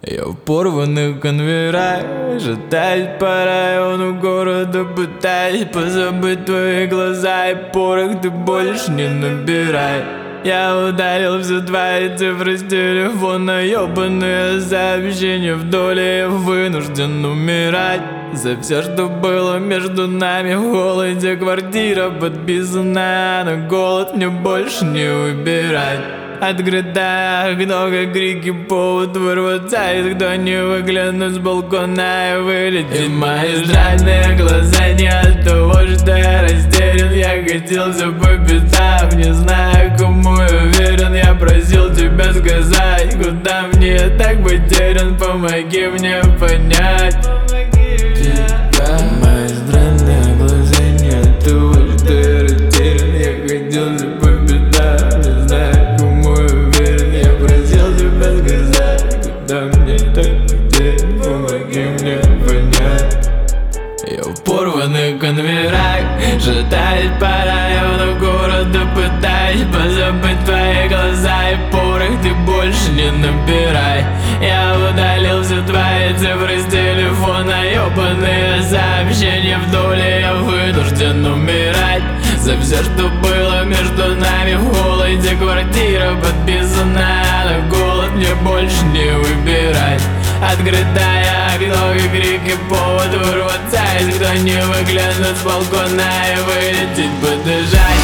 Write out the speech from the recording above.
Я в порванных конвертах, шатаюсь по району города, пытаюсь позабыть твои глаза, и порох ты больше не набирай. Я удалил все твои цифры с телефона, ёбаные сообщения вдоль, и я вынужден умирать за все, что было между нами. В холоде квартира подписана, на голод мне больше не выбирать. Открытое окно, как крики, повод вырваться из окна, не выглянуть с балкона и вылететь. И мои странные глаза не от того, что я растерян. Я катился по пятам, не знаю, кому я верен. Я просил тебя сказать, куда мне так потерян. Помоги мне понять. Мои странные глаза не от того, что я растерян. Я катился по пятам, не знаю, кому я верен. Я просил тебя сказать, куда мне так потерян. Помоги мне понять. Я в порванных конвертах, шатаюсь по району города, пытаюсь позабыть твои глаза, и порох ты больше не набирай. Я удалил все твои цифры с телефона, ёбаные сообщения вдоль, и я вынужден умирать за все, что было между нами. В холоде квартира подписана, на голод мне больше не выбирать. Открытое окно и крики, повод вырваться из окна, не выглянуть с балкона и вылететь, подышать.